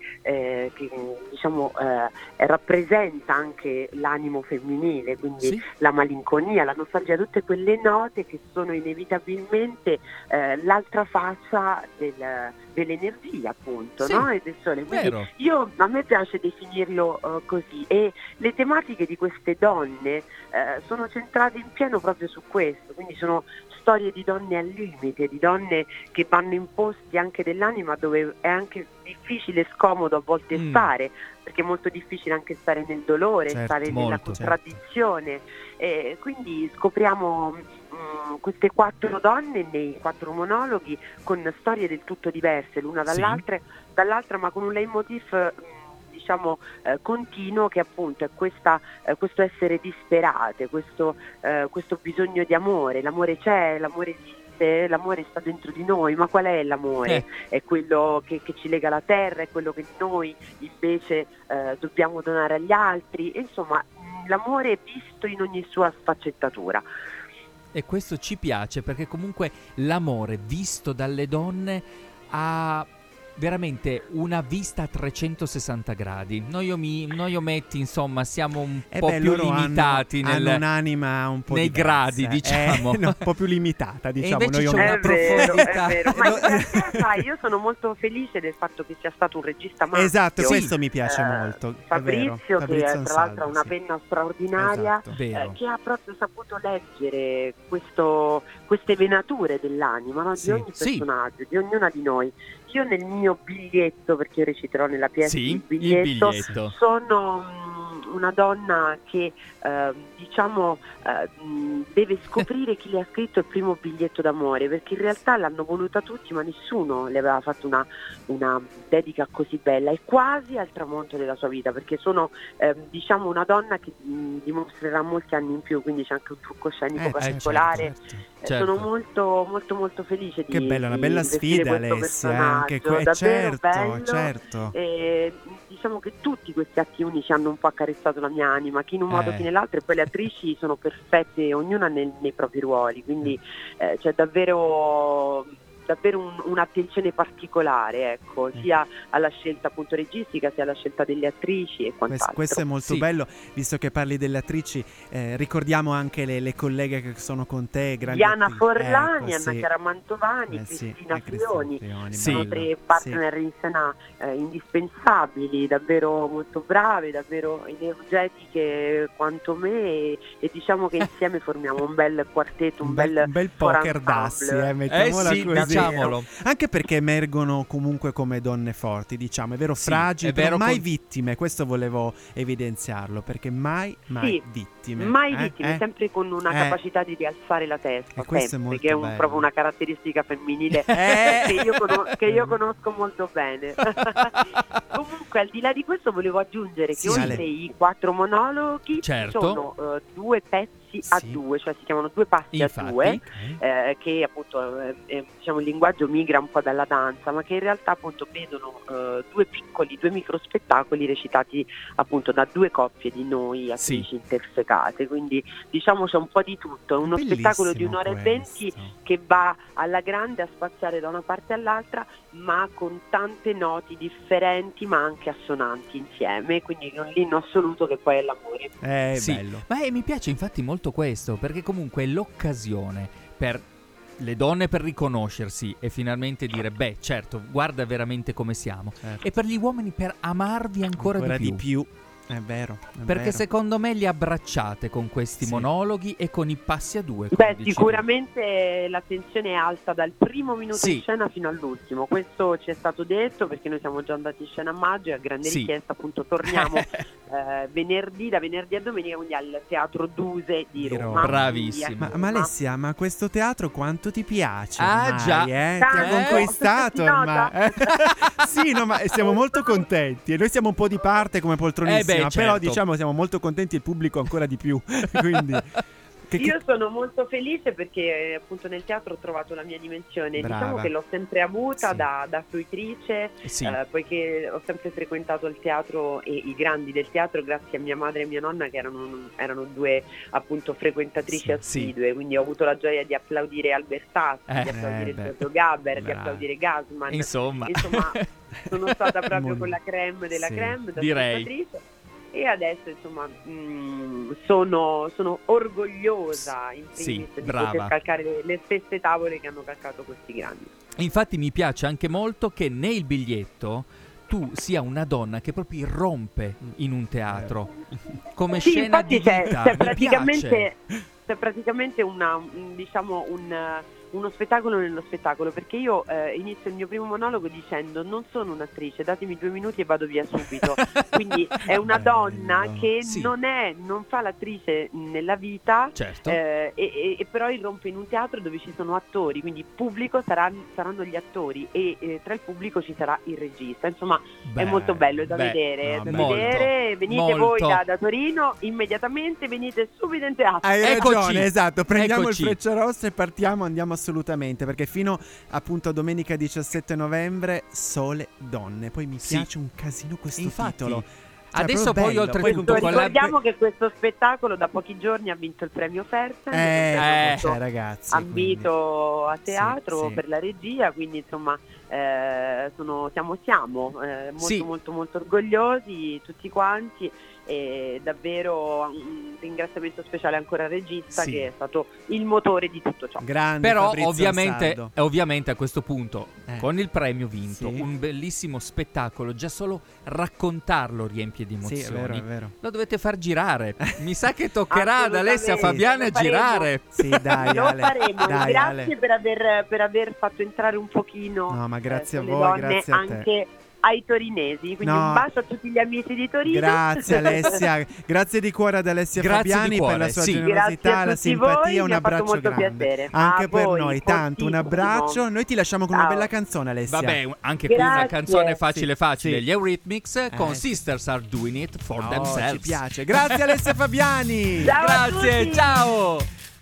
diciamo rappresenta anche l'animo femminile, quindi Sì. la malinconia, la nostalgia, tutte quelle note che sono inevitabilmente l'altra faccia dell'energia, appunto, Sì, no? E del sole. Quindi vero. a me piace definirlo così, e le tematiche di queste donne sono centrate in pieno proprio su questo, quindi sono storie di donne al limite, di donne che vanno in posti anche dell'anima dove è anche difficile e scomodo a volte stare, perché è molto difficile anche stare nel dolore, Certo, stare nella molto, contraddizione. Quindi scopriamo queste 4 donne nei 4 monologhi, con storie del tutto diverse l'una dall'altra, ma con un leitmotiv diciamo continuo, che appunto è questo essere disperate, questo bisogno di amore. L'amore c'è, l'amore esiste, l'amore sta dentro di noi, ma qual è l'amore? È quello che ci lega alla terra, è quello che noi invece dobbiamo donare agli altri, e insomma l'amore è visto in ogni sua sfaccettatura. E questo ci piace perché comunque l'amore visto dalle donne ha veramente una vista a 360 gradi. Noi ometti, insomma, siamo un po' più loro limitati hanno un'anima un po' nei diversa, gradi, diciamo. un po' più limitata, diciamo. E invece Noi c'è una È vero, profondità. è vero. Ma in realtà, sai, io sono molto felice del fatto che sia stato un regista maschio. Esatto, questo mi piace molto. è vero. Fabrizio, che tra Ansaldo, l'altro ha una sì. penna straordinaria, Esatto. Vero. che ha proprio saputo leggere queste venature dell'anima, no? Di Sì. ogni Sì. personaggio, di ognuna di noi. Io nel mio biglietto, perché io reciterò nella pièce, Sì, il il biglietto. sono una donna che deve scoprire chi le ha scritto il primo biglietto d'amore, perché in realtà l'hanno voluta tutti ma nessuno le aveva fatto una dedica così bella, e quasi al tramonto della sua vita, perché sono una donna che dimostrerà molti anni in più, quindi c'è anche un trucco scenico particolare. Certo. Sono molto molto molto felice di che bella, una bella sfida, Alessia, anche davvero bello. Certo. Diciamo che tutti questi atti unici hanno un po' accarezzato la mia anima, chi in un modo chi nell'altro, e poi le attrici sono perfette, ognuna nei propri ruoli, quindi c'è davvero un'attenzione particolare, ecco, sia alla scelta appunto registica, sia alla scelta delle attrici e quant'altro. Questo è molto bello, visto che parli delle attrici, ricordiamo anche le colleghe che sono con te, Diana Forlani, Anna Chiara Mantovani, Cristina Frioni, sono tre partner in scena indispensabili, davvero molto brave, davvero energetiche quanto me, e diciamo che insieme formiamo un bel quartetto, un bel poker d'assi, mettiamola così. Anche perché emergono comunque come donne forti, diciamo, è vero, fragili, però mai vittime, questo volevo evidenziarlo, perché mai vittime. Mai vittime, sempre con una capacità di rialzare la testa, sempre, che è proprio una caratteristica femminile che io conosco molto bene. Comunque, al di là di questo, volevo aggiungere che oltre i 4 monologhi sono 2 pezzi a 2, cioè si chiamano 2 passi a 2, che appunto il linguaggio migra un po' dalla danza, ma che in realtà appunto vedono 2 microspettacoli recitati appunto da 2 coppie di noi attrici intersecate, quindi diciamo c'è un po' di tutto, è uno spettacolo di 1 ora e 20 che va alla grande a spaziare da una parte all'altra, ma con tante noti differenti ma anche assonanti insieme, quindi un l'inno assoluto che poi è l'amore. Bello. Ma mi piace infatti molto questo, perché comunque è l'occasione per le donne per riconoscersi e finalmente dire certo, guarda veramente come siamo, e per gli uomini per amarvi ancora di più. È vero. Perché secondo me li abbracciate con questi monologhi e con i passi a 2. Sicuramente la tensione è alta dal primo minuto in scena fino all'ultimo. Questo ci è stato detto perché noi siamo già andati in scena a maggio e a grande richiesta appunto torniamo da venerdì a domenica, quindi al Teatro Duse di Roma. Bravissima. Ma Alessia, ma questo teatro quanto ti piace? Già. Ti ha conquistato ormai. Ma siamo molto contenti e noi siamo un po' di parte come poltronissima. Però diciamo siamo molto contenti, il pubblico ancora di più. Quindi io sono molto felice perché appunto nel teatro ho trovato la mia dimensione. Brava. Diciamo che l'ho sempre avuta da fruitrice, poiché ho sempre frequentato il teatro e i grandi del teatro grazie a mia madre e mia nonna, che erano 2 appunto frequentatrici assidue, quindi ho avuto la gioia di applaudire Albertazzi, di applaudire Giorgio Gabber, di applaudire Gassman, insomma sono stata proprio con la crème della crème da spettatrice. E adesso insomma sono orgogliosa in primis di poter calcare le stesse tavole che hanno calcato questi grandi. Infatti mi piace anche molto che nel biglietto tu sia una donna che proprio irrompe in un teatro come scena di vita. C'è praticamente uno spettacolo nello spettacolo, perché io inizio il mio primo monologo dicendo: non sono un'attrice, datemi 2 minuti e vado via subito. Quindi è una donna che non fa l'attrice nella vita, e però irrompe in un teatro dove ci sono attori, quindi il pubblico saranno gli attori e tra il pubblico ci sarà il regista. Insomma, è molto bello, è da vedere. Venite voi da Torino, immediatamente venite subito in teatro. Hai ragione, esatto, prendiamo il Frecciarossa e andiamo assolutamente, perché fino appunto a domenica 17 novembre Sole Donne. Poi mi piace un casino questo titolo. Adesso poi oltretutto ricordiamo che questo spettacolo da pochi giorni ha vinto il premio Fersen, ragazzi, ambito a teatro per la regia, quindi insomma siamo molto molto molto orgogliosi tutti quanti, e davvero un ringraziamento speciale ancora al regista che è stato il motore di tutto ciò. Grande. Però Fabrizio ovviamente a questo punto con il premio vinto un bellissimo spettacolo, già solo raccontarlo riempie di emozioni. È vero. Lo dovete far girare. Mi sa che toccherà ad Alessia Fabiani a girare. Dai, lo Ale. faremo. Dai, grazie Ale. per aver fatto entrare un pochino ma grazie a voi, donne, grazie a te. anche ai torinesi, quindi un bacio a tutti gli amici di Torino. Grazie Alessia, grazie di cuore ad Alessia Fabiani per la sua generosità, la simpatia, un abbraccio grande. Piacere. Anche per noi, tanto un abbraccio. Noi ti lasciamo con una bella canzone, Alessia. Vabbè, anche qui una canzone facile facile, gli Eurythmics con Sisters Are Doing It For Themselves. Ci piace. Grazie Alessia Fabiani. Ciao, grazie, ciao.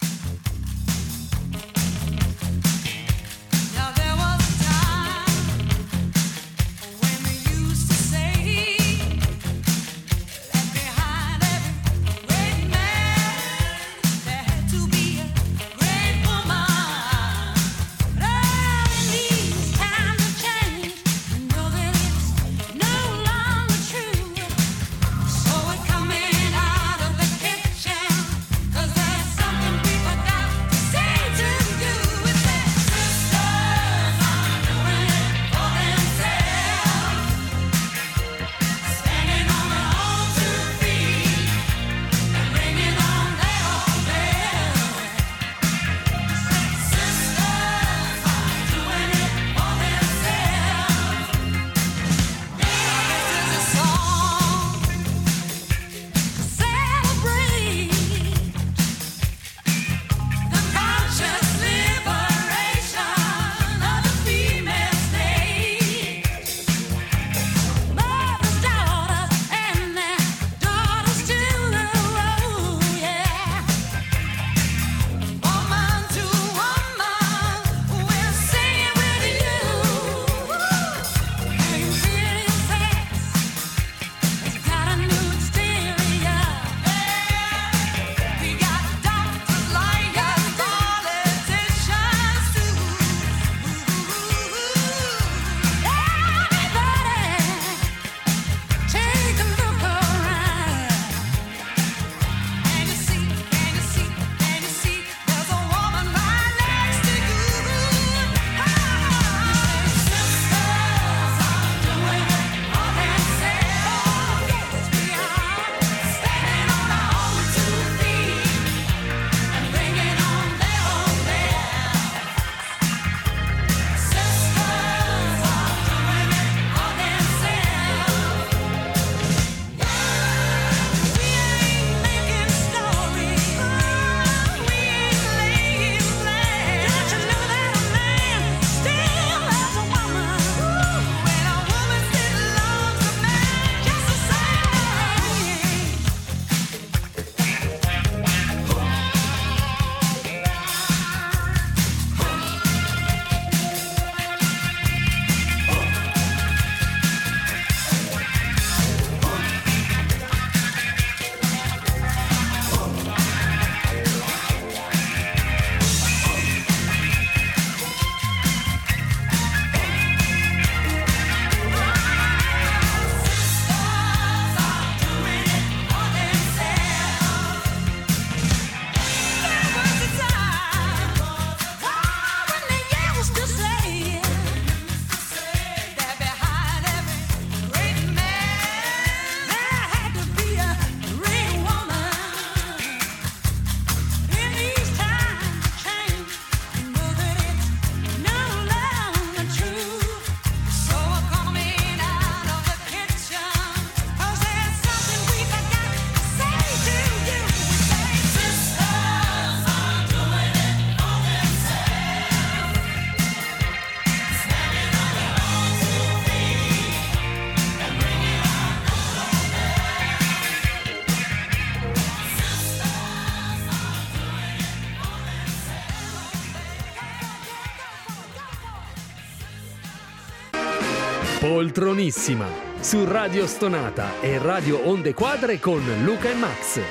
Poltronissima su Radio Stonata e Radio Onde Quadre con Luca e Max.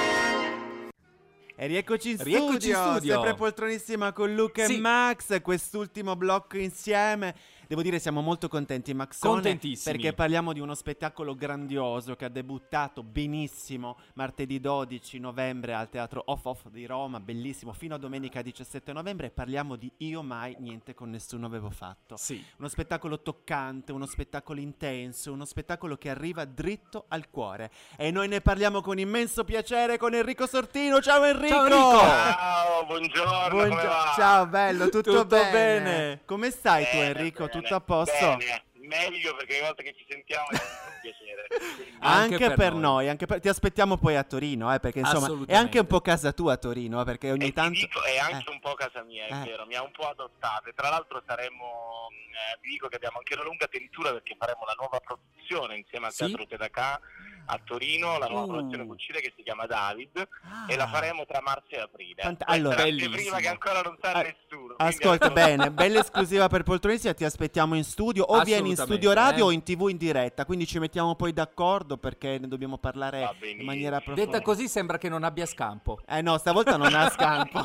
E rieccoci in studio, sempre poltronissima con Luca e Max, quest'ultimo blocco insieme. Devo dire siamo molto contenti, Maxone, contentissimi, perché parliamo di uno spettacolo grandioso che ha debuttato benissimo martedì 12 novembre al Teatro Off di Roma, bellissimo, fino a domenica 17 novembre. Parliamo di Io mai niente con nessuno avevo fatto. Sì. Uno spettacolo toccante, uno spettacolo intenso, uno spettacolo che arriva dritto al cuore. E noi ne parliamo con immenso piacere con Enrico Sortino. Ciao Enrico! Ciao Enrico! Ciao, buongiorno, come va? Ciao bello, tutto Tutto bene? bene. Come stai tu Bene, Enrico? bene, Tutto a posto? Bene. meglio, perché ogni volta che ci sentiamo è un piacere. Anche per noi, ti aspettiamo poi a Torino, perché insomma è anche un po' casa tua Torino, perché ogni tanto... Ti dico, è anche un po' casa mia, è vero, mi ha un po' adottato. E tra l'altro vi dico che abbiamo anche una lunga addirittura, perché faremo la nuova produzione insieme al Teatro Tedacà a Torino, la nuova produzione Cucine che si chiama David, e la faremo tra marzo e aprile. Allora, prima che ancora non sa nessuno. Ascolta bene, bella esclusiva per Poltronissima, ti aspettiamo in studio, o vieni in studio radio o in TV in diretta, quindi ci mettiamo poi d'accordo, perché ne dobbiamo parlare in maniera profonda. Detta così sembra che non abbia scampo. No, stavolta non ha scampo.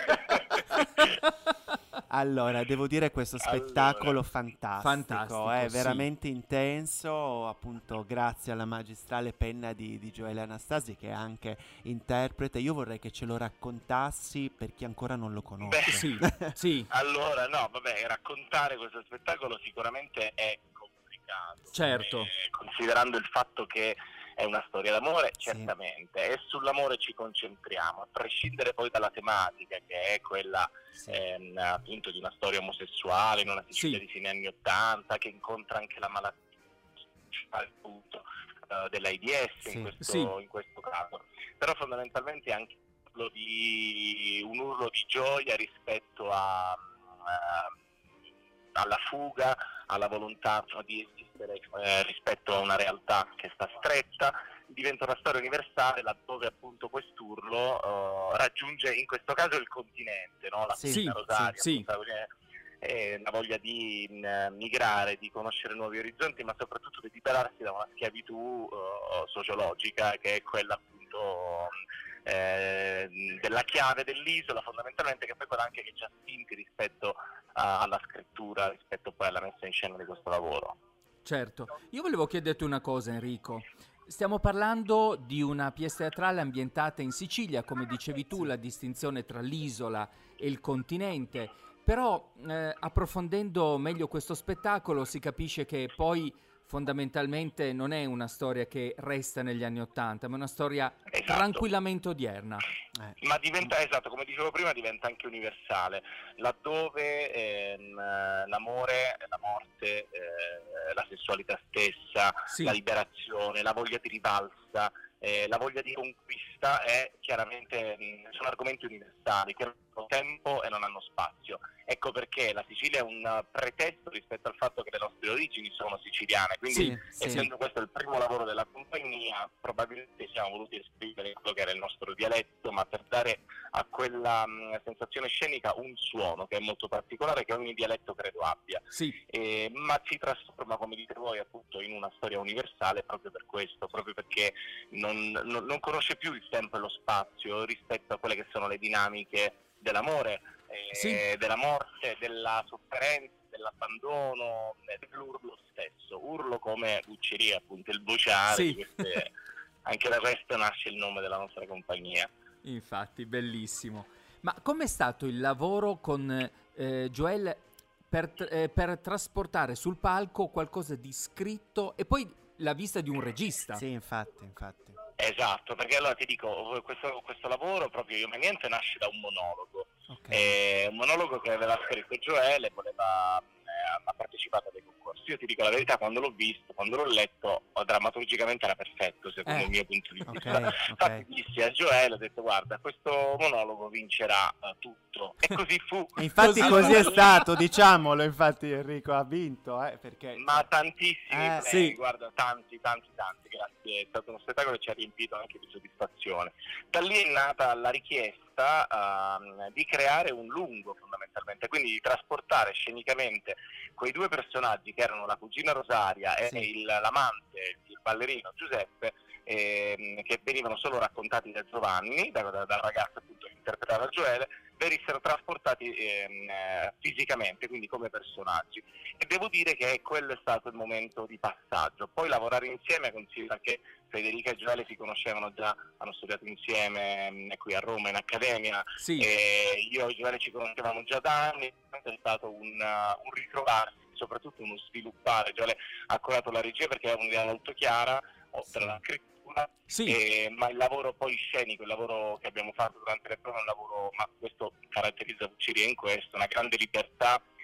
Allora, devo dire, questo spettacolo fantastico, è veramente intenso, appunto grazie alla magistrale penna di Gioele Anastasi, che è anche interprete. Io vorrei che ce lo raccontassi per chi ancora non lo conosce. Sì. Allora, raccontare questo spettacolo sicuramente è complicato. Certo. Considerando il fatto che è una storia d'amore, certamente, e sull'amore ci concentriamo, a prescindere poi dalla tematica, che è quella appunto di una storia omosessuale in una Sicilia di fine anni '80, che incontra anche la malattia appunto dell'AIDS in questo caso. Però fondamentalmente è anche un urlo di gioia rispetto alla fuga, alla volontà di esistere rispetto a una realtà che sta stretta. Diventa una storia universale, laddove appunto quest'urlo raggiunge in questo caso il continente, no? La Cugina Rosaria, la voglia di migrare, di conoscere nuovi orizzonti, ma soprattutto di liberarsi da una schiavitù sociologica, che è quella appunto della chiave dell'isola, fondamentalmente, che è poi quella anche che ci ha spinti rispetto alla scrittura, rispetto poi alla messa in scena di questo lavoro. Certo, io volevo chiederti una cosa, Enrico. Stiamo parlando di una pièce teatrale ambientata in Sicilia, come dicevi tu, la distinzione tra l'isola e il continente, però approfondendo meglio questo spettacolo si capisce che poi fondamentalmente non è una storia che resta negli anni '80, ma una storia tranquillamente odierna. Ma diventa, come dicevo prima, diventa anche universale, laddove l'amore, la morte, la sessualità stessa, la liberazione, la voglia di rivalsa, la voglia di conquista sono argomenti universali che non hanno tempo e non hanno spazio. Ecco perché la Sicilia è un pretesto rispetto al fatto che le nostre origini sono siciliane, quindi essendo questo il primo lavoro della compagnia, probabilmente siamo voluti esprimere quello che era il nostro dialetto, ma per dare a quella sensazione scenica un suono che è molto particolare, che ogni dialetto credo abbia, ma si trasforma, come dite voi, appunto in una storia universale proprio per questo, proprio perché non conosce più il tempo e lo spazio rispetto a quelle che sono le dinamiche dell'amore, della morte, della sofferenza, dell'abbandono, dell'urlo stesso, urlo come Gucceria, appunto il vociare, anche da questo nasce il nome della nostra compagnia. Infatti, bellissimo. Ma com'è stato il lavoro con Gioele per trasportare sul palco qualcosa di scritto e poi la vista di un regista? Sì, infatti. Esatto, perché allora ti dico, questo lavoro proprio Io Ma Niente nasce da un monologo, un monologo che aveva scritto Gioele, ha partecipato a dei concorsi. Io ti dico la verità, quando l'ho visto, quando l'ho letto, drammaturgicamente era perfetto secondo il mio punto di vista. Infatti dissi a Gioele, ho detto guarda, questo monologo vincerà tutto, e così fu. Infatti così è stato, diciamolo, infatti Enrico ha vinto, perché... Ma tantissimi premi, guarda, tanti, grazie, è stato uno spettacolo che ci ha riempito anche di soddisfazione. Da lì è nata la richiesta di creare un lungo, fondamentalmente, quindi di trasportare scenicamente quei due personaggi che erano la cugina Rosaria e l'amante, il ballerino Giuseppe, che venivano solo raccontati da Giovanni, dal ragazzo appunto che interpretava Gioele, venissero trasportati fisicamente, quindi come personaggi. E devo dire che quello è stato il momento di passaggio. Poi lavorare insieme, considera che Federica e Gioele si conoscevano già, hanno studiato insieme qui a Roma in accademia, e io e Gioele ci conoscevamo già da anni, è stato un ritrovarsi, soprattutto uno sviluppare. Gioele ha curato la regia perché aveva un'idea molto chiara, oltre alla scrittura, ma il lavoro poi scenico, il lavoro che abbiamo fatto durante le prove è un lavoro, ma questo caratterizza Cucceria in questo, una grande libertà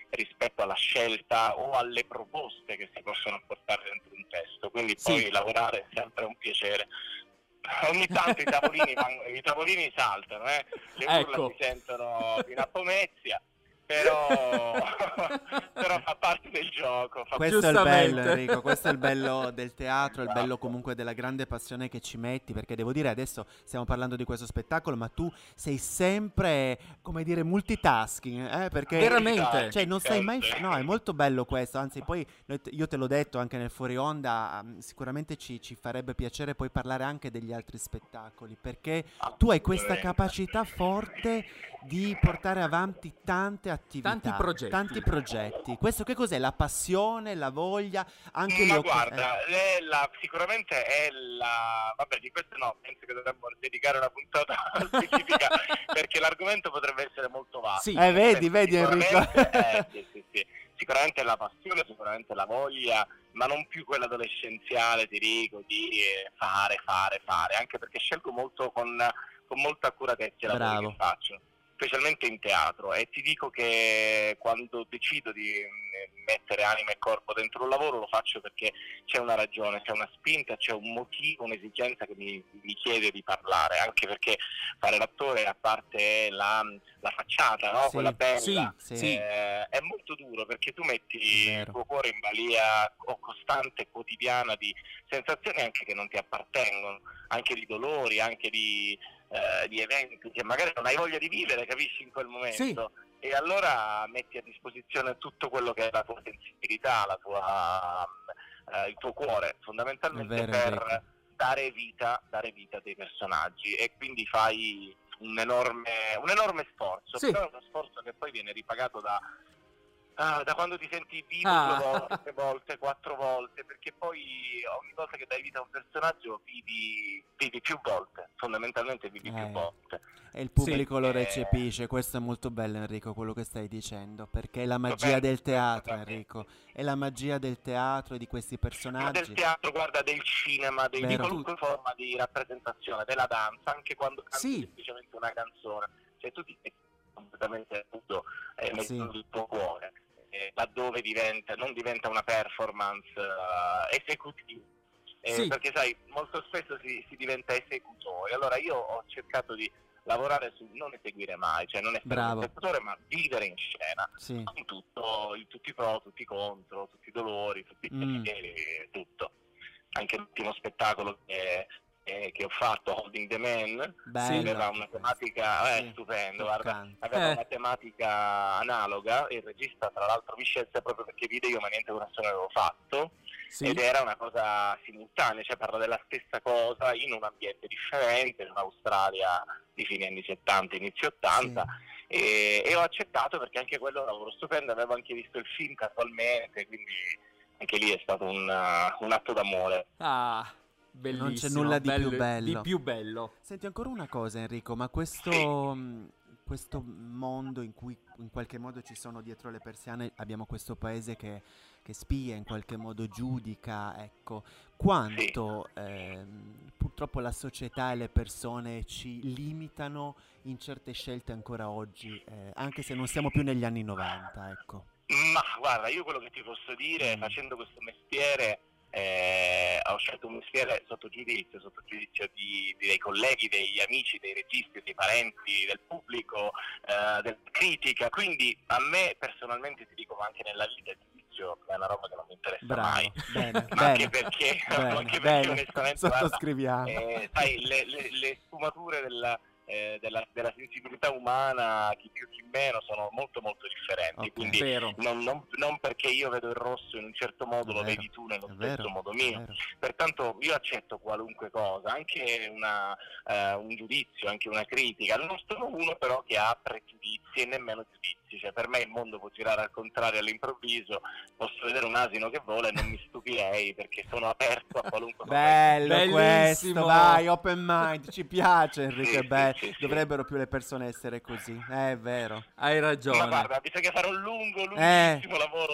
rispetto alla scelta o alle proposte che si possono portare dentro un testo, quindi poi lavorare è sempre un piacere. Ogni tanto i tavolini saltano, le urla si sentono fino a Pomezia, però fa parte del gioco. Questo è il bello, Enrico, questo è il bello del teatro, il bello comunque della grande passione che ci metti, perché devo dire, adesso stiamo parlando di questo spettacolo, ma tu sei sempre, come dire, multitasking, perché veramente, cioè non stai mai, no, è molto bello questo, anzi poi io te l'ho detto anche nel fuori onda, sicuramente ci farebbe piacere poi parlare anche degli altri spettacoli, perché tu hai questa capacità forte di portare avanti tante attività, tanti progetti. Questo che cos'è? La passione, la voglia, anche ma guarda, sicuramente è la... Vabbè, di questo no, penso che dovremmo dedicare una puntata specifica perché l'argomento potrebbe essere molto vasto. Sì, vedi Enrico. Sì. Sicuramente la passione, sicuramente la voglia, ma non più quella adolescenziale, ti dico, di fare, anche perché scelgo molto con molta accuratezza la lavoro che faccio, specialmente in teatro, e ti dico che quando decido di mettere anima e corpo dentro un lavoro lo faccio perché c'è una ragione, c'è una spinta, c'è un motivo, un'esigenza che mi chiede di parlare, anche perché fare l'attore, a parte la facciata, no? Quella bella, è molto duro perché tu metti il tuo cuore in balia costante e quotidiana di sensazioni anche che non ti appartengono, anche di dolori, anche di eventi che magari non hai voglia di vivere, capisci, in quel momento, e allora metti a disposizione tutto quello che è la tua sensibilità, il tuo cuore, fondamentalmente per dare vita a dei personaggi, e quindi fai un enorme sforzo, però è uno sforzo che poi viene ripagato da quando ti senti vivo 2 volte, 3 volte, 4 volte, perché poi ogni volta che dai vita a un personaggio vivi più volte, fondamentalmente vivi più volte. E il pubblico lo recepisce, questo è molto bello, Enrico, quello che stai dicendo, perché è la magia del teatro, Enrico, è la magia del teatro e di questi personaggi. Ma del teatro, guarda, del cinema, di qualunque forma di rappresentazione, della danza, anche quando canti semplicemente una canzone, cioè tu ti metti completamente nudo mettendo il tuo cuore. Laddove non diventa una performance esecutiva, perché sai, molto spesso si diventa esecutori. Allora io ho cercato di lavorare su non eseguire mai, cioè non essere un spettatore, ma vivere in scena, con tutti i pro, tutti i contro, tutti i dolori, tutti i piaceri, tutto. Anche l'ultimo spettacolo che ho fatto, Holding the Man, aveva una tematica stupendo, guarda, aveva una tematica analoga, il regista tra l'altro mi scelse proprio perché vide io ma niente con nessuno avevo fatto, ed era una cosa simultanea, cioè parla della stessa cosa in un ambiente differente, in un'Australia di fine anni 70, inizio 80, e ho accettato perché anche quello è un lavoro stupendo, avevo anche visto il film casualmente, quindi anche lì è stato un atto d'amore. Bellissimo, non c'è nulla di più bello. Senti, ancora una cosa, Enrico, ma questo mondo in cui in qualche modo ci sono dietro le persiane, abbiamo questo paese che spia, in qualche modo giudica, ecco, quanto purtroppo la società e le persone ci limitano in certe scelte ancora oggi, anche se non siamo più negli anni 90, ecco. Ma guarda, io quello che ti posso dire, facendo questo mestiere, ho scelto un mestiere sotto giudizio dei colleghi, degli amici, dei registi, dei parenti, del pubblico, della critica, quindi a me personalmente, ti dico, ma anche nella vita il giudizio è una roba che non mi interessa mai, anche perché onestamente sottoscriviamo, sai, le sfumature della sensibilità umana, chi più chi meno, sono molto molto differenti, quindi non perché io vedo il rosso in un certo modo lo vedi tu nello stesso modo mio, pertanto io accetto qualunque cosa, anche un giudizio, anche una critica. Non sono uno però che ha pregiudizi e nemmeno giudizi, cioè per me il mondo può girare al contrario all'improvviso, posso vedere un asino che vola e non mi stupirei perché sono aperto a qualunque cosa. Bello questo, vai, open mind, ci piace, Enrico, è bello. Dovrebbero più le persone essere così, è vero. Hai ragione. Ma guarda, bisogna fare un lunghissimo lavoro.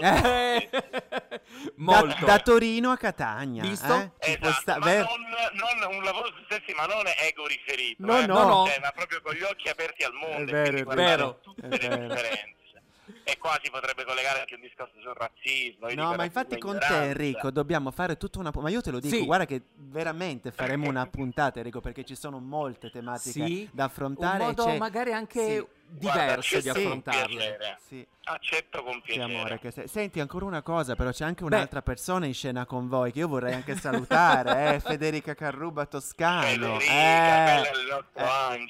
Molto. Da Torino a Catania. Visto? Esatto, ma non un lavoro su se stessi, ma non ego riferito. No. Ma proprio con gli occhi aperti al mondo. È vero. Tutte le differenze. E qua si potrebbe collegare anche un discorso sul razzismo. No, ma infatti con te, Enrico, dobbiamo fare tutta una... Ma io te lo dico, guarda che veramente faremo una puntata, Enrico, perché ci sono molte tematiche da affrontare. Un modo magari anche diverso di affrontarle. Accetto con piacere. Amore, senti, ancora una cosa, però c'è anche un'altra persona in scena con voi che io vorrei anche salutare, Federica Carruba Toscano. Federica, bella il nostro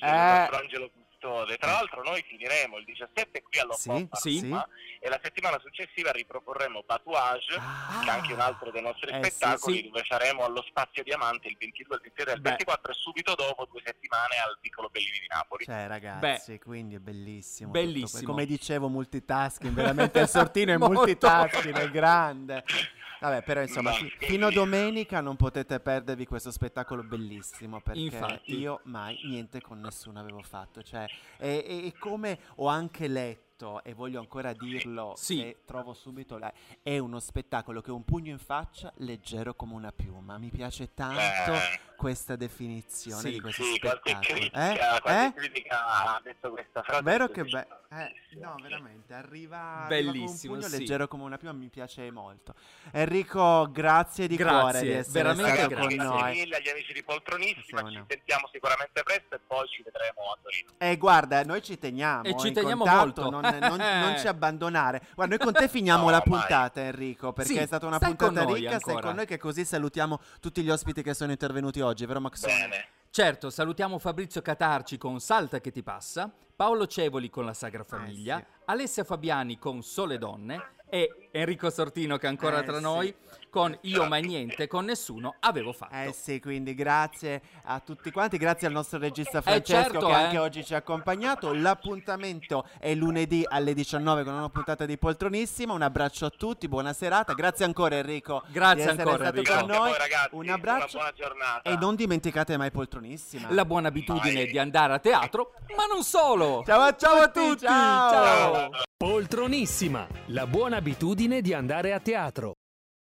angelo custode. Tra l'altro noi finiremo il 17 qui allo Roma e la settimana successiva riproporremo Batouage, che è anche un altro dei nostri spettacoli, dove saremo allo Spazio Diamante il 22, il 23 e il 24 e subito dopo 2 settimane al Piccolo Bellini di Napoli. Cioè ragazzi, quindi è bellissimo. Bellissimo. Come dicevo, multitasking, veramente il Sortino è multitasking, è grande. Vabbè, però insomma, fino a domenica non potete perdervi questo spettacolo bellissimo, perché io mai niente con nessuno avevo fatto, cioè, e come ho anche letto, e voglio ancora dirlo, e trovo subito è uno spettacolo che è un pugno in faccia, leggero come una piuma. Mi piace tanto questa definizione di questo spettacolo. Qualche critica ha detto questa frase. Vero che no, veramente arriva bellissimo, con un pugno leggero come una piuma, mi piace molto. Enrico, grazie di cuore di essere stato con noi. Grazie mille agli amici di Poltronissima, ci sentiamo sicuramente presto e poi ci vedremo a Torino. Guarda, noi ci teniamo e ci teniamo contatto, molto. Non ci abbandonare. Guarda, noi con te finiamo la puntata, Enrico, perché è stata una puntata ricca. Stai con noi, che così salutiamo tutti gli ospiti che sono intervenuti oggi, vero Maxone? Bene. Certo, salutiamo Fabrizio Catarci con Salta che ti passa, Paolo Cevoli con La Sagra Famiglia, Alessia Fabiani con Sole Donne e Enrico Sortino, che è ancora tra noi, con Io mai niente con nessuno avevo fatto. Quindi grazie a tutti quanti, grazie al nostro regista Francesco che anche oggi ci ha accompagnato. L'appuntamento è lunedì alle 19 con una puntata di Poltronissima. Un abbraccio a tutti, buona serata, grazie ancora Enrico. Grazie di ancora stato Enrico. con noi. Voi, ragazzi, un abbraccio, una buona giornata. e non dimenticate mai Poltronissima, la buona abitudine di andare a teatro, ma non solo. Ciao a tutti, ciao. Poltronissima, la buona abitudine di andare a teatro.